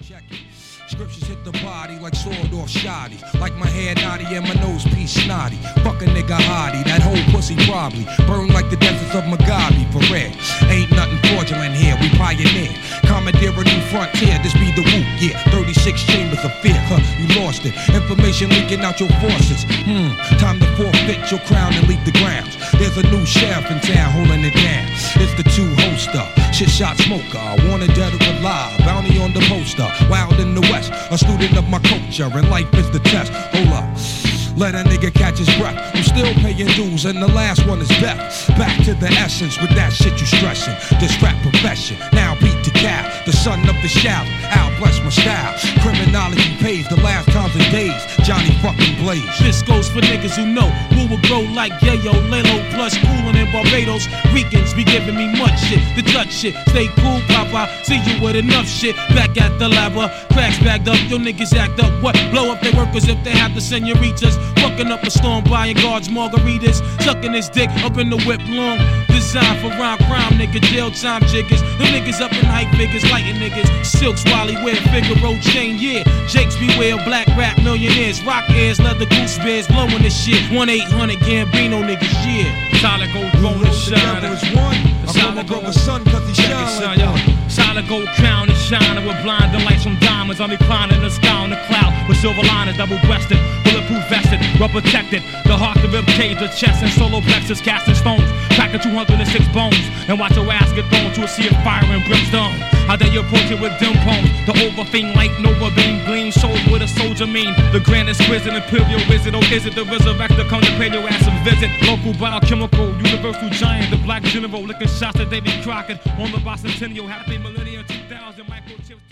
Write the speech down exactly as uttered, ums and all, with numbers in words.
Check it. Scriptures hit the body like sword or shoddy. Like my hair naughty and my nose piece snotty. Fuck a nigga hottie, that whole pussy probably burn like the deserts of Mugabe, for real. Ain't nothing fraudulent here, we pioneer. Commandeer a new frontier, this be the whoop, yeah. thirty-six chambers of fear, huh, you lost it. Information leaking out your forces. Hmm, time to forfeit your crown and leave the grounds. There's a new sheriff in town holding it down. It's the two hoster, shit shot smoker. Wanted dead or alive, bounty on the poster. Wild in the west, a student of my culture, and life is the test. Hold up, let a nigga catch his breath. I'm still paying dues, and the last one is death. Back to the essence with that shit you stressing. This rap profession, now beat to cow. The son of the shout, I'll bless my style. Criminology pays the last times and days. Johnny fucking Blaze. This goes for niggas who know who will grow like Yayo, Lelo, plus coolin' in Barbados. Ricans be giving me much shit, the Dutch shit. Stay cool, Papa, see you with enough shit. Back at the lava, cracks bagged up, your niggas act up. What? Blow up their workers if they have the senoritas. Fucking up a storm, buying guards, margaritas. Sucking his dick up in the whip long. Designed for rhyme crime, nigga, jail time jiggers. Them niggas up in hype figures, lighting niggas. Silks, Wally, wear Figaro chain, yeah. Jakes beware, black rap millionaires. Rock ears, leather goose bears, blowing this shit. one eight hundred Gambino niggas, yeah. Solid gold crown and shine. I call my brother son cause he shine like one. Solid gold crown and shining with blinding lights from diamonds. I'm reclining the sky on the cloud with silver liners, double-breasted, bulletproof vested, well protected. The heart, the rib cage, the chest, and solo plexus, casting stones, packing two hundred six bones, and watch your ass get thrown to a sea of fire and brimstone. How they approach it with dim poems, the overfiend light, Nova beam, gleam, soul with a soldier mean. The grandest prison, imperial wizard, or is it the resurrector? Come to pay your ass a visit. Local biochemical, universal giant, the black general, licking shots at David Crockett on the bicentennial, happy millennium two thousand, microchips.